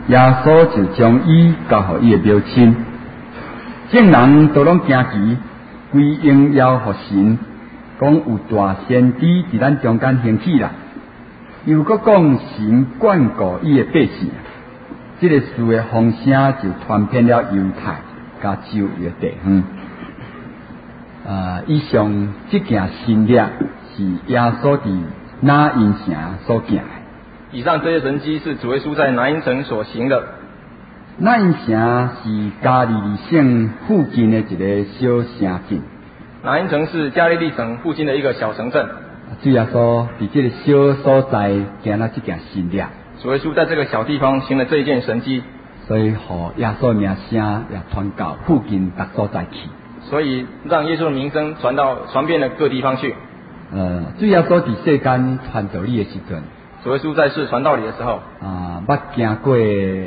耶稣就将伊交互伊的母亲，众人都拢惊奇，归荣耀互神，讲有大先知伫咱中间兴起啦。又搁讲神眷顾伊的百姓，这个事的风声就传遍了犹太甲周围的地方。以上这件新约是耶稣伫拿因城所行的。 以上这些神迹是主耶稣在拿因城所行的。 拿因城是加利利省附近的一个小城镇。 拿因城是加利利省附近的一个小城镇。 主耶稣伫这个小所在行了这件新约。 主耶稣在这个小地方行了这一件神迹， 所以互耶稣名声也传到附近各所在去。 所以让耶稣的名声传遍了各地方去。 主耶稣伫世间传道理的时阵， 主耶稣在世传道理的时候， 捌经过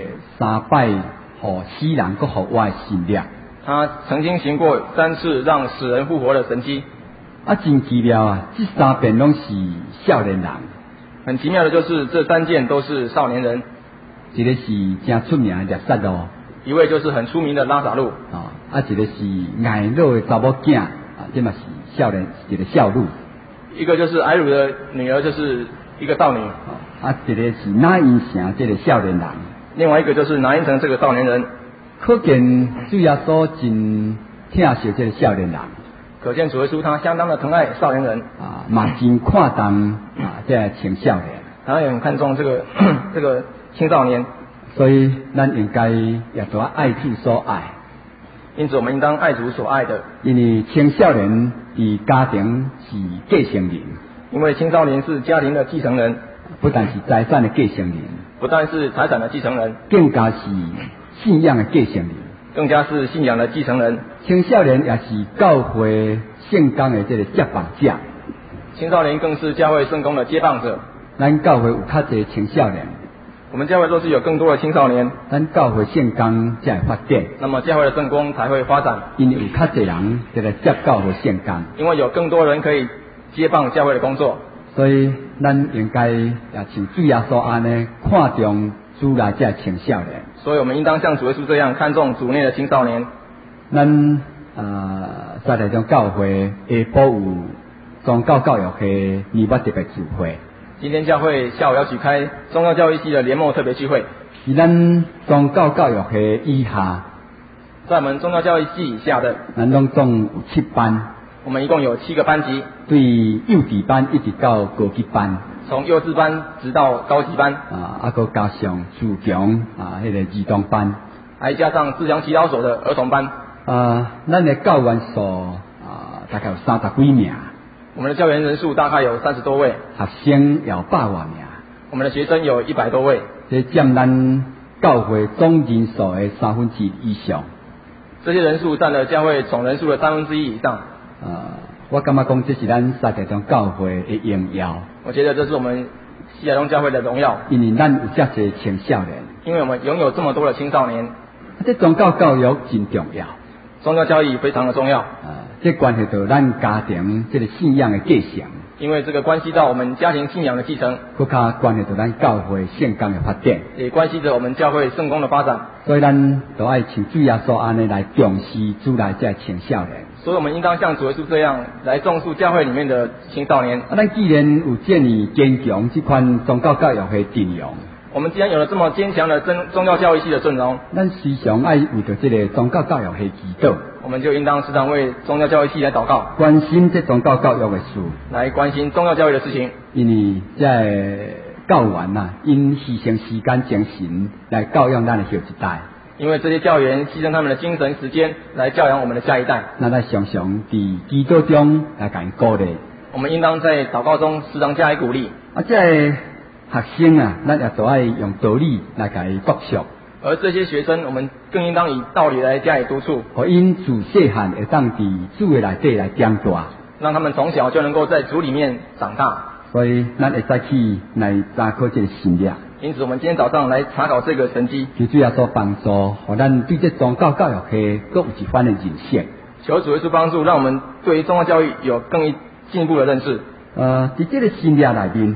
3摆互死人搁互活的新约。 他曾经行过3次让死人复活的神迹。 真奇妙啊！这3遍拢是少年人。 很奇妙的就是这3件都是少年人。 一个是真出名的列撒路， 一位就是很出名的拉撒路。 一个是矮老的查某囝，这嘛是少年，一个少女。 一个就是矮乳的女儿，就是一个少女。 一个是拿因城这个少年人。 另外一个就是拿因城这个少年人。 可见主耶稣真疼惜这个少年人。 可见主耶稣他相当的疼爱少年人。 嘛真看重这个青少年。 他也很看重这个青少年。 所以咱应该也多爱主所爱。 因此我们应当爱主所爱的。 因为青少年伫家庭是继承人。 因为青少年是家庭的继承人。 不但是财产的继承人， 不但是财产的继承人， 更加是信仰的继承人， 更加是信仰的继承人。 青少年也是教会圣工的这个接棒者。 青少年更是教会圣工的接棒者。 咱教会有较侪青少年， 我们教会若是有更多的青少年， 咱教会圣工才会发展。 那么教会的圣工才会发展。 因为有较侪人就来接教会圣工， 因为有更多人可以接棒教会的工作。 所以咱应该也像主耶稣安尼看重主内这青少年。 所以我们应当像主耶稣这样看重主内的青少年。 咱在台中教会下晡有宗教教育系年末特别聚会。 今天教会下午要举开宗教教育系的联盟特别聚会。 在咱宗教教育系以下， 在我们宗教教育系以下的， 咱拢总有7班。我们一共有7个班级， 对幼稚班一直到高级班， 从幼稚班直到高级班， 搁加上自强迄个儿童班， 还加上自强祈祷所的儿童班。 咱的教员数大概有30几名， 我们的教员人数大概有30多位， 学生有100多名， 我们的学生有100多位， 这占咱教会总人数的1/3以上。 这些人数占了教会总人数的1/3以上。 我感觉讲这是咱西台中教会的荣耀。 我觉得这是我们西台中教会的荣耀， 因为咱有这些青少年， 因为我们拥有这么多的青少年。 这宗教教育真重要， 宗教教育非常的重要。 这关系到咱家庭这个信仰的继承， 因为这个关系到我们家庭信仰的继承， 更加关系到咱教会圣工的发展， 也关系着我们教会圣工的发展。 所以咱都爱像主耶稣安尼来重视主内这青少年。 所以我们应当像主耶稣这样来重视教会里面的青少年。 咱既然有这么坚强这款宗教教育的阵容， 我们既然有了这么坚强的宗教教育系的阵容， 咱时常爱为着这个宗教教育系祈祷， 我们就应当时常为宗教教育系来祷告， 关心这宗教教育的事， 来关心宗教教育的事情。 因为这教员因牺牲时间精神来教养咱的下一代。 因为这些教员牺牲他们的精神时间来教养我们的下一代， 那咱常常在祈祷中来给鼓励。 我们应当在祷告中时常加以鼓励。 这学生咱也都爱用道理来给督促。 而这些学生，我们更应当以道理来加以督促， 互因自细汉会当伫主的内底来长大， 让他们从小就能够在主里面长大。 所以咱会再去来查考这个新约。 因此我们今天早上来查考这个神迹， 求主耶稣帮助，互咱对这宗教教育系各有一番的认识。 求主耶稣帮助，让我们对于宗教教育有更进一步的认识。 在这个新约内面，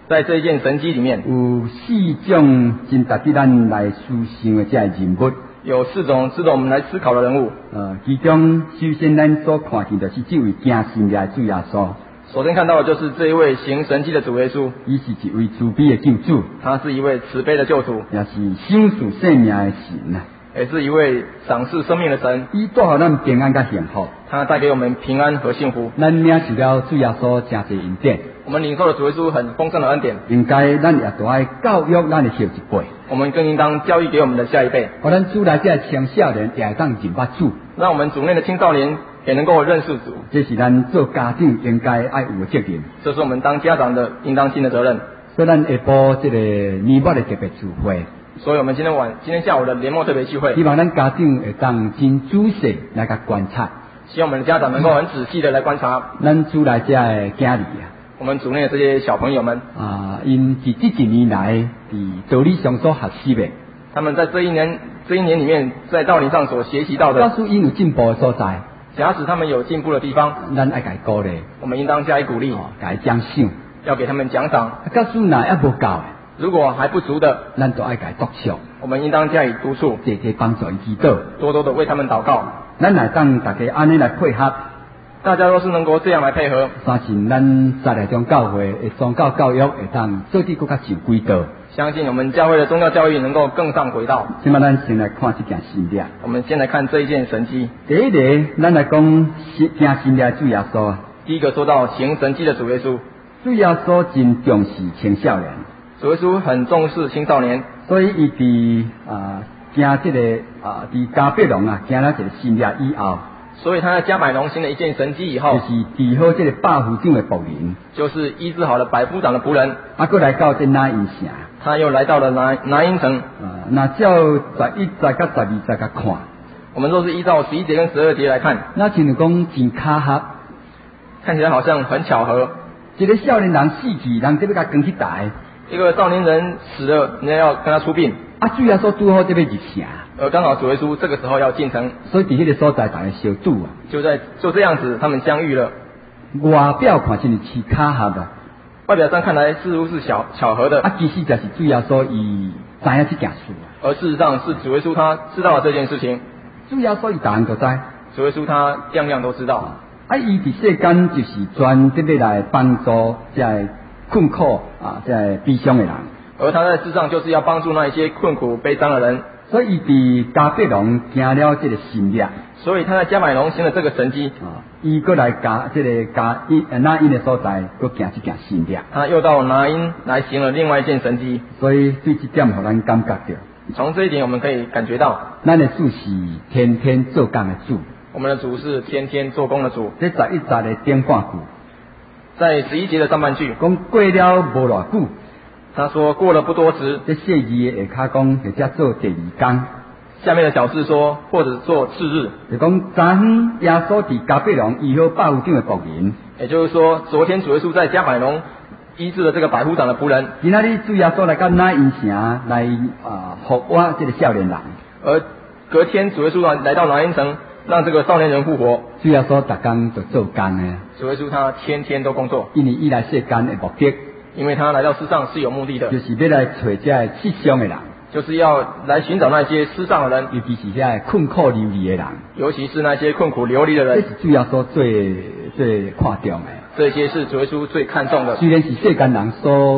在这一件神迹里面， 有4种真值得咱来思想的这人物。 有4种值得我们来思考的人物。 其中首先咱所看见就是这位行神的主耶稣。 首先看到的就是这一位行神迹的主耶稣， 伊是一位慈悲的救主， 他是一位慈悲的救主， 也是享受生命的神啊， 也是一位赏赐生命的神。 伊带予咱平安甲幸福， 他带给我们平安和幸福。 咱领受了主耶稣真侪恩典， 我们领受了主耶稣很丰盛的恩典， 应该咱也都爱教育咱的后一辈。 我们更应当教育给我们的下一辈， 互咱主内这青少年也会当认捌主， 让我们主内的青少年也能够认识主。 这是咱做家长应该爱有的责任， 这是我们当家长的应当尽的责任。 所以咱下晡这个年末的特别聚会， 所以我们今天下午的年末特别聚会， 希望咱家长会当真仔细来甲观察， 希望我们的家长能够很仔细的来观察咱主内这的囝儿啊。 我们组内的这些小朋友们因是这1年来伫道理上所学习的， 他们在这一年里面在道理上所学习到的， 假使因有进步的所在， 假使他们有进步的地方， 咱爱给鼓励， 我们应当加以鼓励， 给奖赏， 要给他们奖赏。 假使若还无够的， 如果还不足的， 咱都爱给督促， 我们应当加以督促， 多多帮助伊祈祷， 多多的为他们祷告。 咱来当大家安尼来配合。 大家都是能够这样来配合， 相信咱在来中教会的宗教教育会当做得更加上轨道。 相信我们教会的宗教教育能够更上轨道。 现在咱先来看这件神迹。 我们先来看这一件神迹。 第一个，咱来讲行神迹的主耶稣。 第一个说到行神迹的主耶稣。 主耶稣真重视青少年。 主耶稣很重视青少年， 所以伊伫行这个伫加百农行了一个神迹以后。 所以他在加百农行了一件神迹以后， 就是治好这个百夫长的仆人， 就是医治好了百夫长的仆人， 过来到这拿因城， 他又来到了拿因城。 那照11节甲12节甲看， 我们若是依照11节跟12节来看， 那就是讲真巧合， 看起来好像很巧合。 一个少年人死去，人这要甲扛去台， 一个少年人死了，人家要跟他出殡。 主耶稣拄好这边入城， 刚好主耶稣这个时候要进城， 所以伫迄个所在大家相拄啊。 就这样子，他们相遇了。 外表看起来是巧合的， 外表上看来似乎是巧合的， 其实就是主耶稣伊知影这件事啊。 而事实上是主耶稣他知道了这件事情。 主耶稣伊答案都知， 主耶稣他样样都知道。 伊伫世间就是专特别来帮助这困苦这悲伤的人。 而他在世上就是要帮助那一些困苦悲伤的人， 所以伫加百农行了这个神迹， 所以他在加百农行了这个神迹， 伊过来拿因的所在，搁行这件神迹， 他又到拿因来行了另外一件神迹， 所以对这点互咱感觉到， 从这一点我们可以感觉到， 咱的主是天天做工的主， 我们的主是天天做工的主。 这11节的顶半句， 在11节的上半句， 讲过了无偌久。 他说过了不多时， 这4字的下骹讲，或者做第2天。 下面的小字说，或者做次日， 就讲昨昏耶稣伫加百农医好百夫长的仆人， 也就是说，昨天主耶稣在加百农医治了这个百夫长的仆人。 今仔日主耶稣来到拿因城来复活这个少年人， 而隔天主耶稣来到拿因城，让这个少年人复活。 主耶稣逐工就做工的， 主耶稣他天天都工作， 因为伊来世间的目的。 因为他来到世上是有目的的， 就是要来找这世上的人， 就是要来寻找那些世上的人， 尤其是这困苦流离的人， 尤其是那些困苦流离的人。 这是主耶稣最看重的， 这些是主耶稣最看重的。 虽然是世间人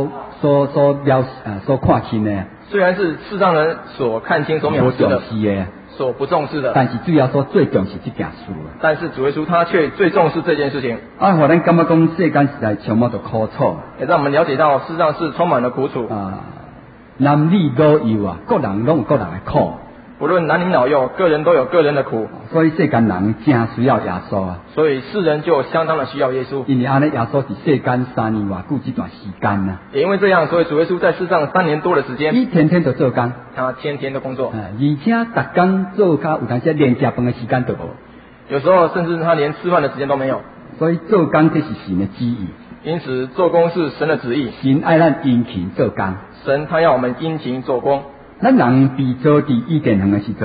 所看轻的， 虽然是世上人所看轻、所藐视的，所不重视的， 但是主耶稣最重视这件事。 但是主耶稣他却最重视这件事情。 互咱感觉讲世间实在充满着苦楚， 也让我们了解到世上是充满了苦楚。 男女老幼各人拢有各人的苦。 不论男女老幼，个人都有个人的苦。 所以世间人真需要耶稣啊。 所以世人就相当的需要耶稣。 因为安尼耶稣伫世间3年偌久这段时间啊。 也因为这样，所以主耶稣在世上3年多的时间， 伊天天都做工， 他天天都工作， 而且逐工做到有当时连食饭的时间都无。 有时候甚至他连吃饭的时间都没有。 所以做工这是神的旨意。 因此做工是神的旨意。 神爱咱殷勤做工。 神他要我们殷勤做工。 咱人被造伫伊甸园的时阵，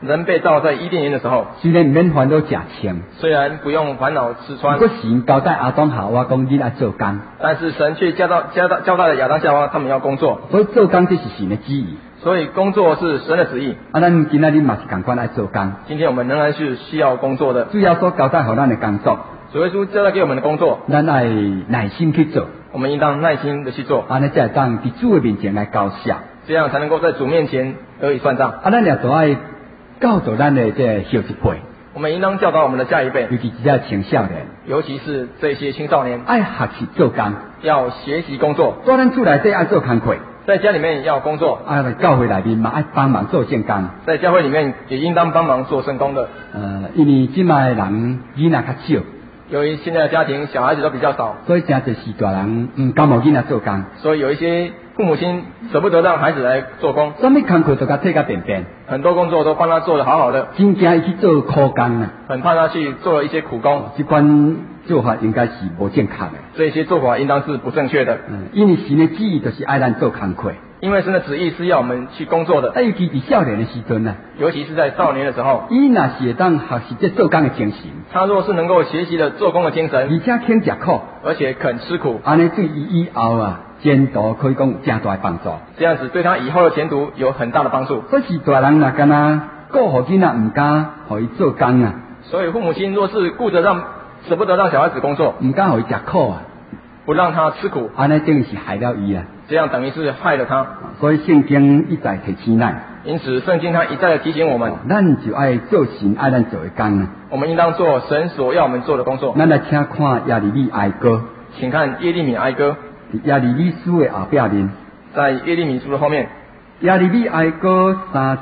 人被造在伊甸园的时候， 虽然唔免烦恼食穿， 虽然不用烦恼吃穿， 不过神交代亚当夏娃讲你来做工， 但是神却交代了亚当夏娃他们要工作， 所以做工这是神的旨意。 所以工作是神的旨意。 咱今仔日嘛是同款爱做工。 今天我们仍然是需要工作的。 主要所交代给咱的工作， 主耶稣交代给我们的工作， 咱爱耐心去做。 我们应当耐心的去做， 安尼才会当伫主的面前来交谢， 这样才能够在主面前得以算账。 咱也都爱教导咱的这小一辈， 我们应当教导我们的下一辈， 尤其是在青少年， 尤其是这些青少年， 爱学习做工， 要学习工作。 在咱厝内底爱做工课， 在家里面要工作， 在教会内面嘛爱帮忙做圣工， 在教会里面也应当帮忙做圣工的。 因为今卖人囡仔较少。 由于现在的家庭小孩子都比较少， 所以真就是大人甘冒囡仔做工， 所以有一些父母亲舍不得让孩子来做工， 什么工课都甲替甲便便， 很多工作都帮他做得好好的， 真惊伊去做苦工啊， 很怕他去做了一些苦工， 这款做法应该是无正确的， 这些做法应当是不正确的。 因为神的旨意就是爱咱做工课。 因为神的旨意是要我们去工作的， 尤其伫少年的时阵啊， 尤其是在少年的时候， 伊若是会当学习这做工的精神， 他若是能够学习了做工的精神， 而且肯吃苦， 而且肯吃苦， 安尼对伊以后啊前途可以讲有正大的帮助。 这样子对他以后的前途有很大的帮助。 可是大人若敢若顾好囡仔，唔敢互伊做工啊， 所以父母亲若是舍不得让小孩子工作， 唔敢互伊吃苦啊， 不让他吃苦， 安尼等于是害了伊啊。 这样等于是害了他。 所以圣经一再提醒咱， 因此圣经它一再的提醒我们， 咱就爱做神爱咱做的工啊。 我们应当做神所要我们做的工作。 咱来请看耶利米哀歌， 请看耶利米哀歌， 耶利米书的后壁面， 在耶利米书的后面， 耶利米哀歌3章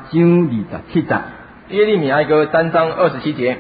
27节， 耶利米哀歌3章27节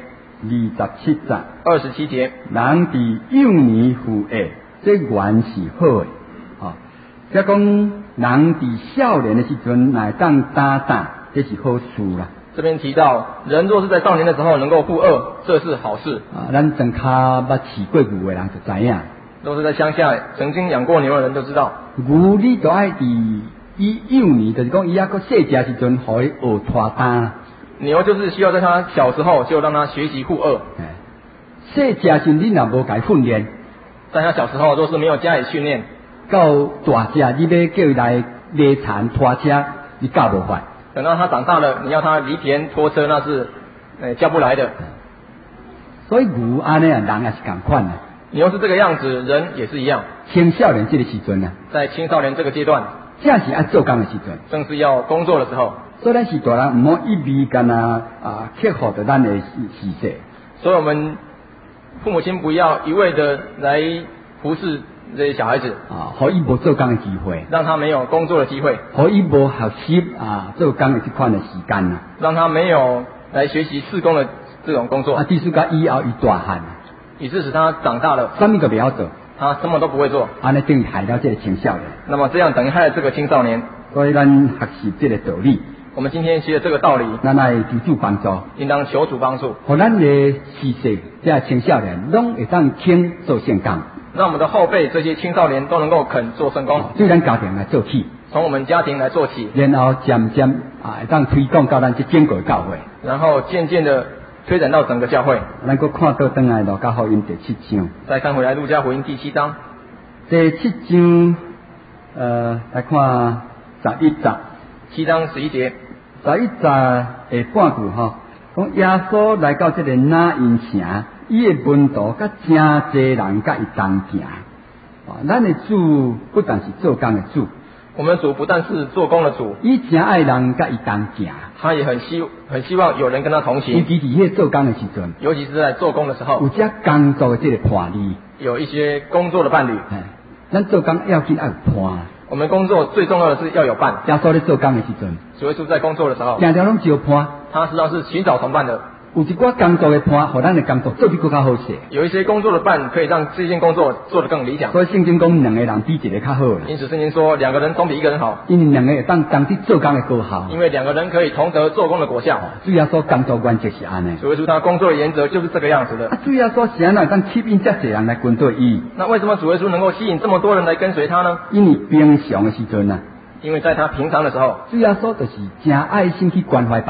27节 ，27节， 人伫幼年父爱，这原是好的。即讲人伫少年的时阵来当打打，这是好事啦。 这边提到，人若是在少年的时候能够负恶，这是好事。 咱庄脚捌饲过牛的人就知影， 都是在乡下曾经养过牛的人都知道， 牛你都爱伫伊幼年，就是讲伊还个细只时阵，互伊学拖打。 牛就是需要在他小时候就让他学习负恶。 细只时你若无甲训练， 在他小时候若是没有加以训练， 到大只你要叫伊来犁田拖车，你教无法。 等到他长大了，你要他犁田拖车，那是教不来的。 所以牛安尼啊，人也是同款啊。 牛是这个样子，人也是一样。 青少年这个时阵啊， 在青少年这个阶段， 正是爱做工的时阵， 正是要工作的时候。 所以咱是大人，唔好一味干克服着咱的事实。 所以我们父母亲不要一味的来服侍这些小孩子可以无做工的机会， 让他没有工作的机会， 可以无学习做工的这款的时间让他没有来学习事工的这种工作。 即使甲以后伊大汉， 以致使他长大了， 什么都不要做， 他什么都不会做， 安尼等于害了这个青少年。 那么这样等于害了这个青少年。 所以咱学习这个道理， 我们今天学的这个道理， 咱来求主帮助， 应当求主帮助， 互咱的世世这青少年拢会当肯做圣工， 让我们的后辈这些青少年都能够肯做圣工， 对咱家庭来做起， 从我们家庭来做起， 然后渐渐会当推广到咱这整个教会， 然后渐渐的推展到整个教会。 咱搁看到转来路加福音第7章， 再看回来路加福音第7章， 第7章来看11节 ，7章11节 ，11节下半句吼，讲耶稣来到这个拿因城，伊的门徒甲真侪人甲伊同行。咱的主不但是做工的主， 我们的主不但是做工的主， 伊真爱人甲伊同行， 他也很希望有人跟他同尤行， 其是迄做工的时阵， 尤其是在做工的时候， 有这工作的这个伴侣， 有一些工作的伴侣。 咱做工要紧要有伴。 我们工作最重要的是要有伴。 耶稣咧做工的时阵， 主耶稣在工作的时候， 常常拢招伴， 他实际上是寻找同伴的。 有一寡工作的伴，互咱的工作做得更较好些。 有一些工作的伴可以让这件工作做得更理想。 所以圣经讲两个人比一个较好啦。 因此圣经说两个人总比一个人好。 因为两个会当同时做工的果效。 因为两个人可以同得做工的果效。 主耶稣工作原则是安尼。 主耶稣他工作的原则就是这个样子的。 主耶稣是安怎当吸引这些人来跟随伊？ 那为什么主耶稣能够吸引这么多人来跟随他呢？ 因为平常的时阵啊。 因为在他平常的时候， 主耶稣就是真爱心去关怀别人。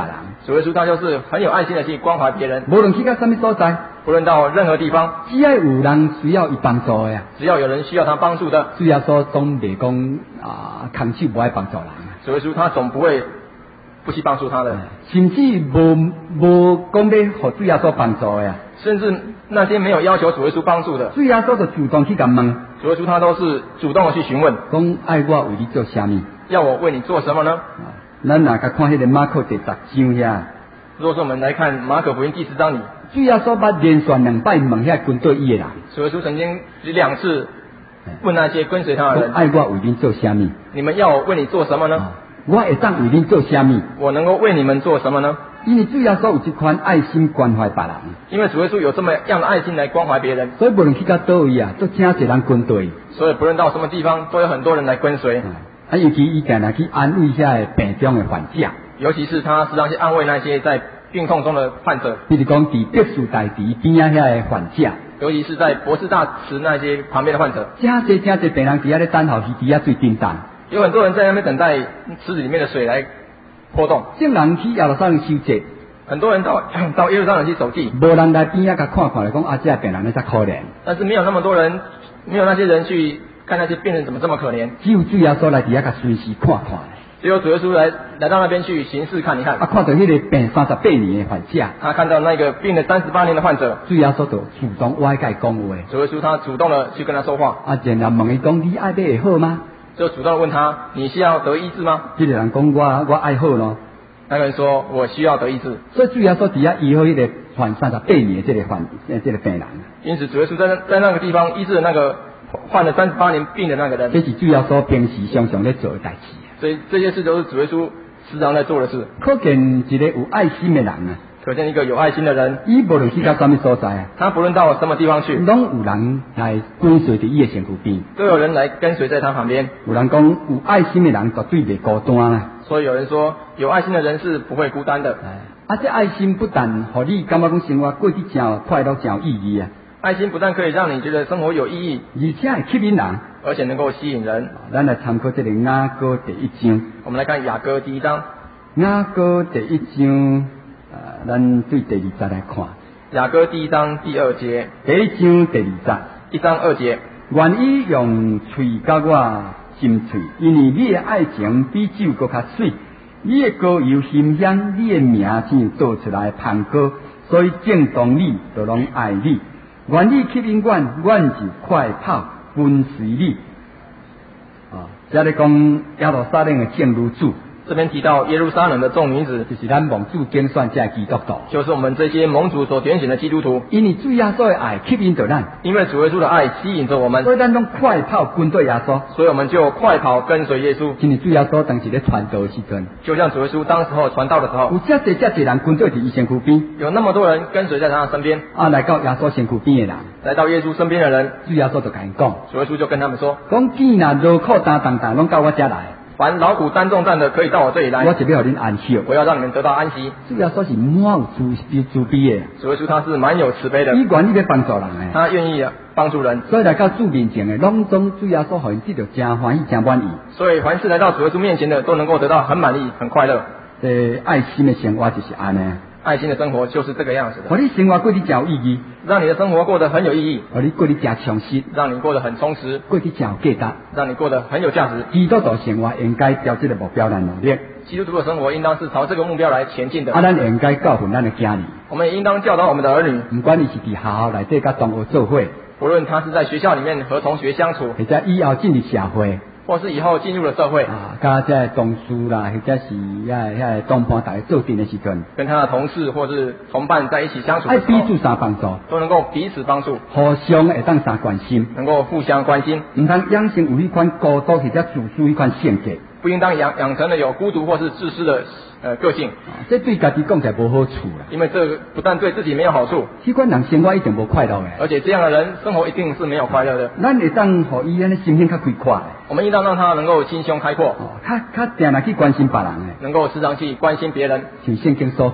主耶稣他就是很有爱心的去关怀别人， 无论去到什么所在， 不论到任何地方， 只要有人需要伊帮助的啊， 只要有人需要他帮助的， 主耶稣总袂讲空手不爱帮助人。 主耶稣他总不会不去帮助他的， 甚至无讲要互主耶稣帮助的啊， 甚至那些没有要求主耶稣帮助的， 主耶稣就主动去甲问， 主耶稣他都是主动的去询问， 讲爱我为你做啥物？ 要我为你做什么呢？ 咱若甲看迄个马可第10章遐， 如果说我们来看马可福音第10章里， 主耶稣捌连续2摆问遐军队伊的人， 主耶稣曾经2次问那些跟随他的人， 爱我为你做啥物？ 你们要我为你做什么呢？ 我会当为你做啥物？ 我能够为你们做什么呢？ 因为主耶稣有这款爱心关怀别人， 因为主耶稣有这么样的爱心来关怀别人， 所以无论去到倒位啊，都真侪人跟队。 所以不论到什么地方，都有很多人来跟随。 尤其伊定来去安慰遐病中的患者， 尤其是他时常去安慰那些在病痛中的患者， 比如讲伫德树大池边啊遐的患者， 尤其是在博士大池那些旁边的患者， 真侪病人伫遐咧等候鱼池啊水叮当， 有很多人在那边等待池子里面的水来波动。 众人去耶路撒冷修节， 很多人到耶路撒冷去守祭， 无人来边啊甲看来讲这病人咧才可怜， 但是没有那么多人，没有那些人去看那些病人怎么这么可怜， 只有主耶稣来伫遐甲随时看。 只有主耶稣来到那边去巡视看一看， 看到迄个病38年的患者， 他看到那个病了38年的患者， 主耶稣就主动我甲伊讲话， 主耶稣他主动的去跟他说话， 然后问伊讲你爱买会好吗？ 就主动的问他你需要得医治吗？ 这个人讲我爱好咯， 那个人说我需要得医治， 所以主耶稣伫遐医好迄个患38年的这个病人， 因此主耶稣在那个地方医治了那个患了38年病的那个人， 这是主耶稣平时常常在做的代志。 所以这些事都是主耶稣时常在做的事。 可见一个有爱心的人啊， 可见一个有爱心的人， 伊无论去到什么所在啊， 他不论到什么地方去， 拢有人来跟随伫伊的身躯边， 都有人来跟随在他旁边。 有人讲有爱心的人绝对袂孤单啊。 所以有人说有爱心的人是不会孤单的。 这爱心不但互你感觉讲生活过去真快乐、真有意义啊， 爱心不但可以让你觉得生活有意义， 而且会吸引人， 而且能够吸引人。 咱来参考这个雅歌第1章。 我们来看雅歌第1章。 雅歌第1章，咱对第20节来看。 雅歌第1章第2节。 第1章第20节。 1章2节。 愿意用喙甲我心喙，因为你的爱情比酒搁较水，你的歌谣馨香，你的名像倒出来香歌，所以正当你就拢爱你。愿你吸引阮，阮就快跑跟随你。这里讲耶路撒冷的正女子， 这边提到耶路撒冷的众女子， 就是咱蒙主拣选这基督徒， 就是我们这些蒙主所拣选的基督徒。 因为主耶稣的爱吸引着咱， 因为主耶稣的爱吸引着我们， 所以咱拢快跑跟对耶稣， 所以我们就快跑跟随耶稣。 因为主耶稣当时咧传道的时阵， 就像主耶稣当时候传道的时候， 有这侪人跟对伫伊身躯边， 有那么多人跟随在他的身边。 来到耶稣身躯边的人， 来到耶稣身边的人， 主耶稣就甲因讲， 主耶稣就跟他们说， 讲既然劳苦担当，拢到我这来。 凡劳苦担重担的，可以到我这里来， 我就要互恁安息。 我要让你们得到安息。 主耶稣是满有慈悲的， 主耶稣他是蛮有慈悲的， 伊愿意要帮助人的， 他愿意帮助人， 所以来到主面前的，拢总主耶稣互因得到真欢喜、真满意。 所以凡是来到主耶稣面前的，都能够得到很满意、很快乐。 爱心的生活就是安尼。 爱心的生活就是这个样子的， 让你生活过得真有意义， 让你的生活过得很有意义， 让你过得真充实， 让你过得很充实， 过得真有价值， 让你过得很有价值。 基督徒生活应该朝这个目标来努力。 基督徒的生活应当是朝这个目标来前进的。 咱应该教训咱的家人， 我们也应当教导我们的儿女， 不管你是伫学校内底甲同学做伙， 不论他是在学校里面和同学相处， 或者以后进入社会。 或是以后进入了社会， 甲这同事啦，或者是遐同伴大家做阵的时阵， 跟他的同事或是同伴在一起相处的时候， 彼此相帮助， 都能够彼此帮助， 互相会当相关心， 能够互相关心， 唔通养成有一款孤独或者自私一款性格， 不应当养成了有孤独或是自私的个性。 这对家己讲起来无好处啦， 因为这个不但对自己没有好处， 这款人生活一定无快乐的， 而且这样的人生活一定是没有快乐的。 咱会当互伊安尼心胸较开阔的， 我们应当让他能够心胸开阔， 较定来去关心别人的， 能够时常去关心别人， 像圣经所讲的，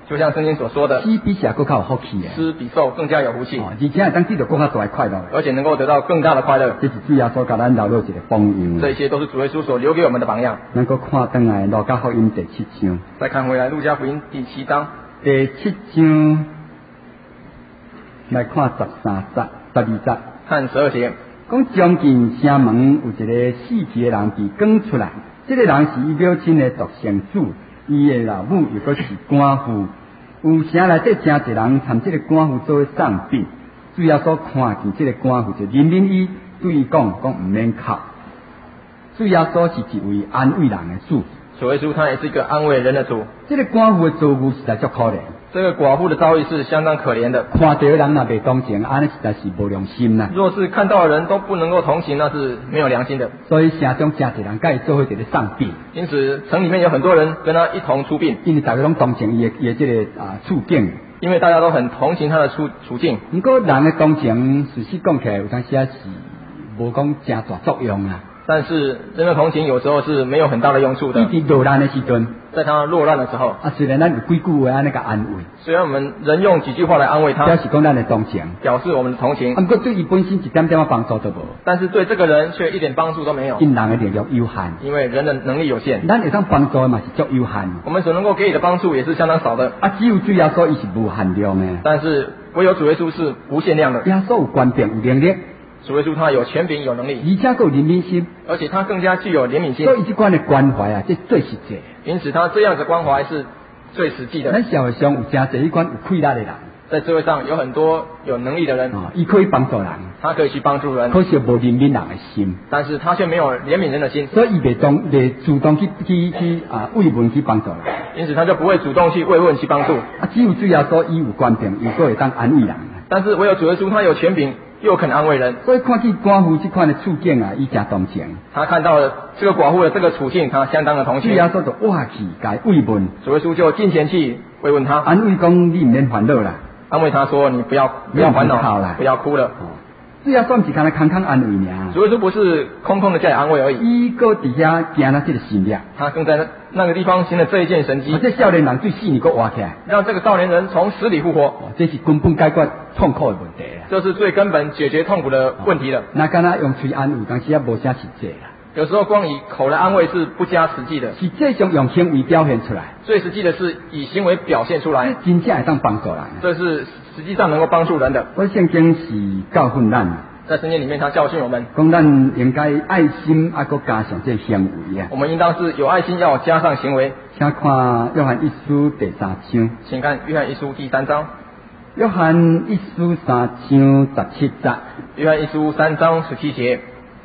就像圣经所说的， 施比受更较有福气的， 施比受更加有福气， 而且会当得到更较大的快乐的， 而且能够得到更大的快乐。 这是主耶稣甲咱留落一个榜样。 这些都是主耶稣所留给我们的榜样。 咱搁看转来路加福音第7章， 再看回来路加福音第7章， 第7章来看13节、12节， 看12节。 讲将近城门有一个死去的人被赶出来，这个人是伊表亲的独生子，伊的老母又搁是官妇。有城内底真侪人参这个官妇做丧殡，主要所看见这个官妇就怜悯伊，对伊讲毋免哭。主要所是一位安慰人的主。 主耶稣他也是一个安慰人的主。 这个官妇的遭遇实在足可怜。 这个寡妇的遭遇是相当可怜的。 看到人若袂同情，安尼实在是无良心啦。 若是看到的人都不能够同情，那是没有良心的。 所以城中真侪人甲伊做伙伫咧丧殡。 因此城里面有很多人跟他一同出殡， 因为大家拢同情伊的这个处境。 因为大家都很同情他的处境。 不过人的同情，事实讲起来有当时是无讲真大作用啊。 但是人的同情有时候是没有很大的用处的。 伊伫落难的时阵， 在他落难的时候， 虽然咱有几句话安尼个安慰， 虽然我们人用几句话来安慰他， 表示讲咱的同情， 表示我们的同情， 不过对伊本身一点点帮助都无。 但是对这个人却一点帮助都没有。 因人的力量有限， 因为人的能力有限， 咱会当帮助的嘛是足有限。 我们所能够给予的帮助也是相当少的。 只有主耶稣伊是无限量的。 但是唯有主耶稣是无限量的。 耶稣有权柄有能力。 主耶稣他有权柄有能力， 而且有怜悯心， 而且他更加具有怜悯心。 所以这款的关怀啊，这最实际。 因此他这样的关怀是最实际的。 咱社会上有真侪一款有气力的人， 在社会上有很多有能力的人， 伊可以帮助人， 他可以去帮助人， 可是无怜悯人的心， 但是他却没有怜悯人的心， 所以伊袂主动去慰问去帮助人， 因此他就不会主动去慰问去帮助。 只有主耶稣伊有权柄，伊个会当安慰人。 但是唯有主耶稣他有权柄，又肯安慰人。 所以看见寡妇这款的处境啊，伊真同情。 他看到了这个寡妇的这个处境，他相当的同情。 主耶稣就挖去该慰问， 主耶稣就进前去慰问他， 安慰讲你唔免烦恼啦， 安慰他说你不要烦恼了，不要哭了。 主耶稣唔是干那空空安慰尔， 主耶稣不是空空的在安慰而已， 伊个底下行了这个神力， 他更在那个地方行了这一件神迹。 这少年人最死你个活起来， 让这个少年人从死里复活， 这是根本解决痛苦的问题啦。 这是最根本解决痛苦的问题了。 那干那用嘴安慰，当时也无啥实际啦。 有时候光以口来安慰是不加实际的， 实际上用行为表现出来。 最实际的是以行为表现出来， 真正会当帮助人。 这是实际上能够帮助人的。 我圣经是教训咱， 在圣经里面他教训我们， 讲咱应该爱心啊，搁加上这行为啊。 我们应当是有爱心，要加上行为。 请看约翰一书第3章， 请看约翰一书第3章。 约翰一书3章17节。 约翰一书3章17节。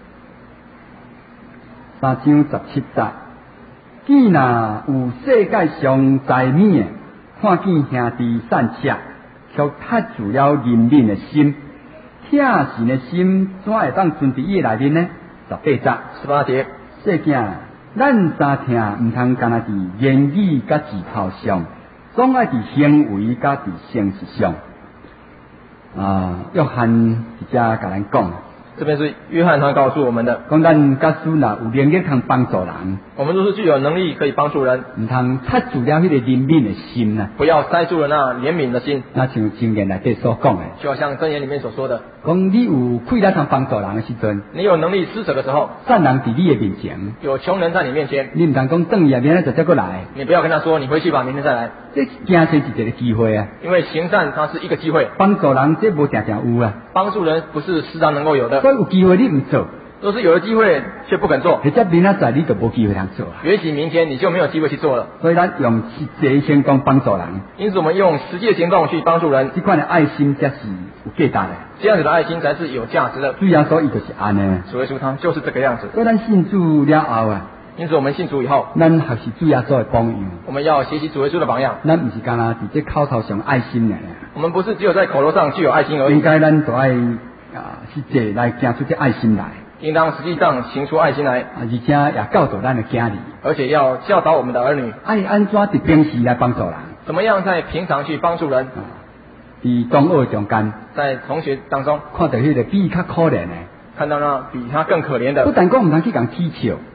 3章17节。既若有世界上财物，看见兄弟散赤，却踢住了怜悯的心，疼善的心怎会当存伫伊内面呢？18节。 18节。 细囝，咱三听毋通干那伫言语甲字头上，总爱伫行为甲伫诚实上。约翰伫遮甲咱讲。 这边是约翰他告诉我们的， 讲咱假使若有能力通帮助人， 我们都是具有能力可以帮助人， 唔通塞住了迄个怜悯的心啊！ 不要塞住了那怜悯的心。 那像经言内底所讲的， 就好像箴言里面所说的， 讲你有气力通帮助人的时阵， 你有能力施舍的时候， 善人伫你的面前， 有穷人在你面前， 你唔通讲等伊啊，明仔就再过来， 你不要跟他说你回去吧，明天再来。 这行善是一个机会啊！ 因为行善它是一个机会， 帮助人这无常常有啊， 帮助人不是时常能够有的， 所以有机会你唔做， 若是有了机会却不肯做， 或者明仔载你就无机会通做啊。 也许明天你就没有机会去做了。 所以咱用实际行动帮助人， 因此我们用实际的行动去帮助人， 这款的爱心才是有价值的。 这样子的爱心才是有价值的。 主耶稣伊就是安尼， 主耶稣他就是这个样子。 所以咱信主了后啊。 因此我们信主以后， 咱学习主耶稣的榜样， 我们要学习主耶稣的榜样。 咱不是干那伫这口头上爱心的， 我们不是只有在口头上具有爱心而已， 应该咱都爱实际来行出这爱心来， 应当实际上行出爱心来， 而且也教导咱的家里， 而且要教导我们的儿女， 爱安怎伫平时来帮助人， 怎么样在平常去帮助人。 伫同学中间， 在同学当中看到迄个比较可怜的， 看到那比他更可怜的， 不但讲唔通去讲踢笑，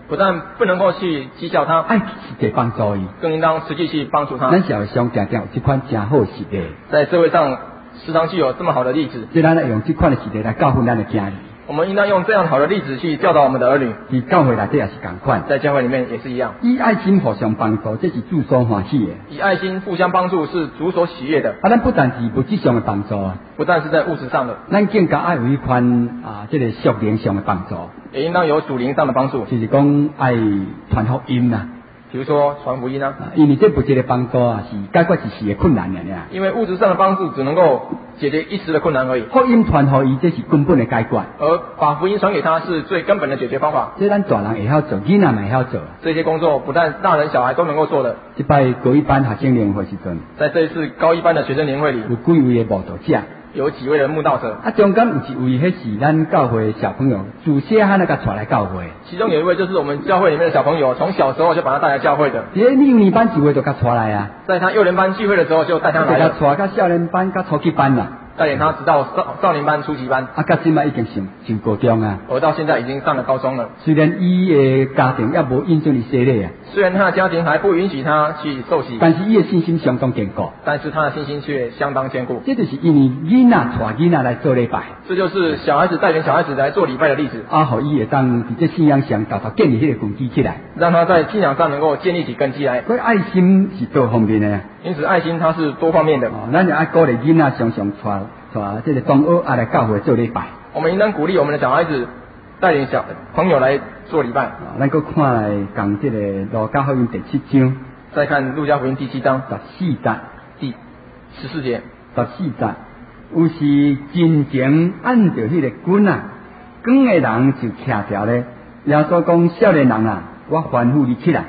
不但不能够去讥笑他， 爱实际帮助伊。 更应当实际去帮助他。 咱社会上常常有这款真好的实例， 在社会上时常具有这么好的例子， 即咱来用这款的实例来教训咱的囝儿。 我们应当用这样好的例子去教导我们的儿女。 伫教会内底也是共款， 在教会里面也是一样， 以爱心互相帮助，这是主所欢喜的。 以爱心互相帮助是主所喜悦的。 咱不但是物质上的帮助啊， 不但是在物质上的， 咱更加爱有一款这个属灵上的帮助， 也应当有属灵上的帮助， 就是讲爱传福音啦。 比如说传福音啊， 因为这物质的帮助啊，是解决一时的困难的呀。 因为物质上的帮助只能够解决一时的困难而已， 福音传予伊，这是根本的解决。 而把福音传给他是最根本的解决方法。 这咱大人会晓做，囡仔嘛会晓做。 这些工作不但大人小孩都能够做的。 这摆高一班学生联会时阵， 在这一次高一班的学生年会里， 有几位的慕道者， 有几位的慕道者， 中间有一位，迄是咱教会小朋友自细汉那个带来教会。 其中有一位就是我们教会里面的小朋友，从小时候就把他带来教会的。 幼年班一位就甲带来啊， 在他幼年班聚会的时候就带他来了， 带到少年班、甲初级班啦。 带领他直到少年班、初级班， 到现在已经上高中啊。 而到现在已经上了高中了。 虽然伊的家庭也无允许伊洗礼啊， 虽然他的家庭还不允许他去受洗， 但是伊的信心相当坚固。 但是他的信心却相当坚固。 这就是因为囡仔带囡仔来做礼拜， 这就是小孩子带领小孩子来做礼拜的例子。 互伊会当伫这信仰上达到建立迄个根基起来， 让他在信仰上能够建立起根基来。 所以爱心是多方面的。 因此爱心它是多方面的。 咱就爱鼓励囡仔常常带这个同学来教会做礼拜。 我们应当鼓励我们的小孩子带领小朋友来做礼拜。 咱搁看来讲这个路加福音第7章， 再看路加福音第7章 14节， 第14节 14节，有时真情按着迄个棍啊，光的人就徛条咧。耶稣讲：少年人啊，我吩咐你起来。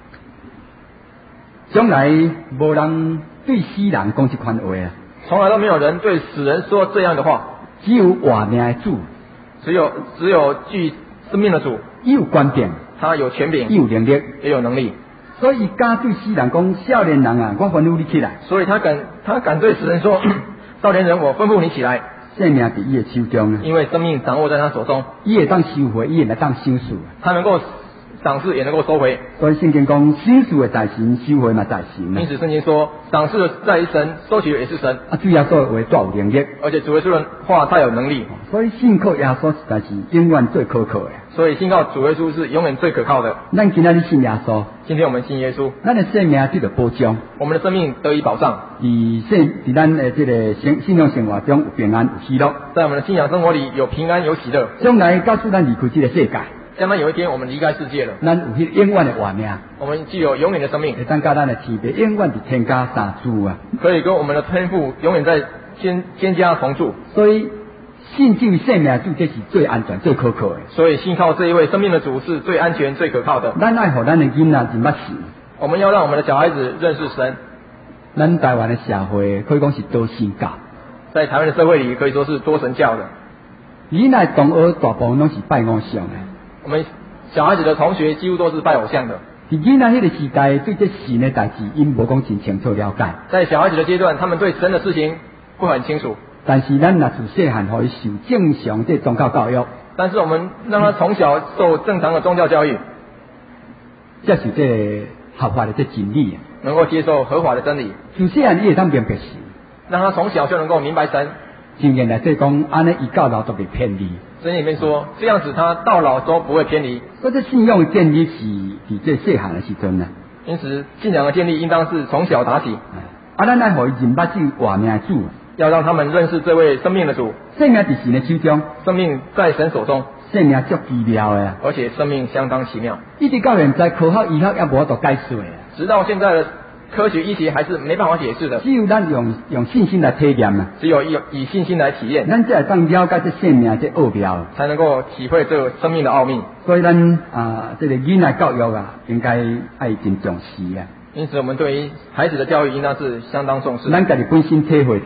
将来无人对死人讲这款话啊， 从来都没有人对死人说这样的话， 只有活命的主， 只有具生命的主， 伊有权柄， 他有权柄， 伊有能力， 也有能力， 所以敢对死人讲：少年人啊，我吩咐你起来。 所以他敢对死人说：少年人，我吩咐你起来。 生命伫伊的手中啊， 因为生命掌握在他手中， 伊会当收回，伊会来当收束， 他能够赏赐也能够收回。 所以圣经讲，收束的在神，收回嘛在神。 因此圣经说，赏赐的在于神，收取的也是神。 主耶稣的话大有能力， 而且主耶稣的话太有能力， 所以信靠耶稣实在是永远最可靠的。 所以信靠主耶稣是永远最可靠的。 咱今仔日信耶稣， 今天我们信耶稣， 咱的生命得到保障， 我们的生命得以保障。 伫咱的这个信仰生活中有平安有喜乐， 在我们的信仰生活里有平安有喜乐。 将来告诉咱离开这个世界， 将来有一天我们离开世界了， 咱有迄永远的活命， 我们具有永远的生命， 会当甲咱的天父永远伫天家三住啊， 可以跟我们的天父永远在天家同住。 所以信这位生命主，这是最安全、最可靠的。 所以信靠这一位生命的主是最安全、最可靠的。 咱爱互咱的囡仔认捌神， 我们要让我们的小孩子认识神。 咱台湾的社会可以讲是多神教， 在台湾的社会里可以说是多神教的。 囡仔同学大部分拢是拜偶像的。 我们小孩子的同学几乎都是拜偶像的。 伫囡仔迄个时代，对这神的代志，因无讲真清楚了解。 在小孩子的阶段，他们对神的事情不很清楚。 但是咱若自细汉，互伊受正常这宗教教育， 但是我们让他从小受正常的宗教教育， 这是这合法的这真理， 能够接受合法的真理。 自细汉伊会当明白神， 让他从小就能够明白神。 经验来说讲，安尼伊到老都袂偏离。 圣经里面说，这样子他到老都不会偏离。 所以这信仰的建立是伫这细汉的时阵啊。 因此，信仰的建立应当是从小打起。 咱爱互伊认捌这活命的主， 要让他们认识这位生命的主。 生命伫神的手中， 生命在神手中， 生命足奇妙的， 而且生命相当奇妙。 一直到现在，科学医学也无法度解释的。 直到现在的科学医学还是没办法解释的。 只有咱用信心来体验啊， 只有以信心来体验， 咱才会当了解这生命这奥妙， 才能够体会这个生命的奥秘。 所以咱这个囡仔教育啊，应该爱真重视啊。 因此，我们对于孩子的教育应当是相当重视。 咱家己本身体会到，